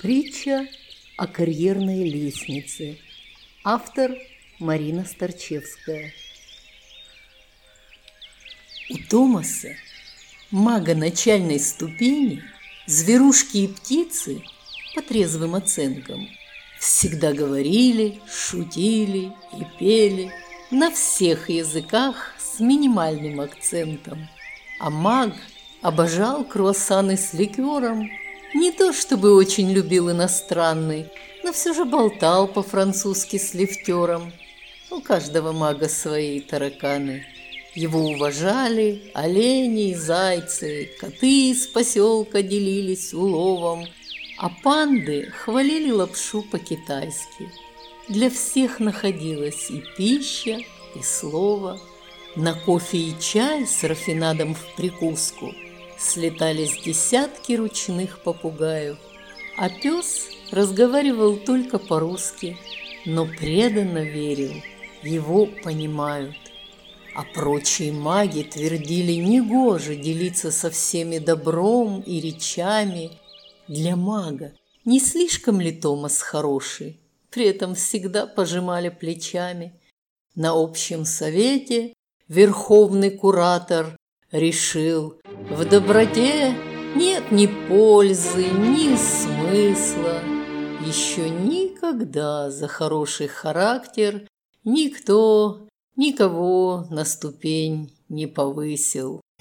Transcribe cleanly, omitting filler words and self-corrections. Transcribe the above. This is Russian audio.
Притча о карьерной лестнице. Автор Марина Старчевская. У Томаса, мага начальной ступени, зверушки и птицы, по трезвым оценкам, всегда говорили, шутили и пели на всех языках с минимальным акцентом. А маг обожал круассаны с ликером. Не то чтобы очень любил иностранный, но все же болтал по-французски с лифтером. У каждого мага свои тараканы. Его уважали олени и зайцы, коты из поселка делились уловом, а панды хвалили лапшу по-китайски. Для всех находилась и пища, и слово. На кофе и чай с рафинадом в прикуску слетались десятки ручных попугаев, а пес разговаривал только по-русски, но преданно верил, его понимают. А прочие маги твердили, негоже делиться со всеми добром и речами. Для мага не слишком ли Томас хороший? При этом всегда пожимали плечами. На общем совете верховный куратор решил: в доброте нет ни пользы, ни смысла. Еще никогда за хороший характер никто никого на ступень не повысил.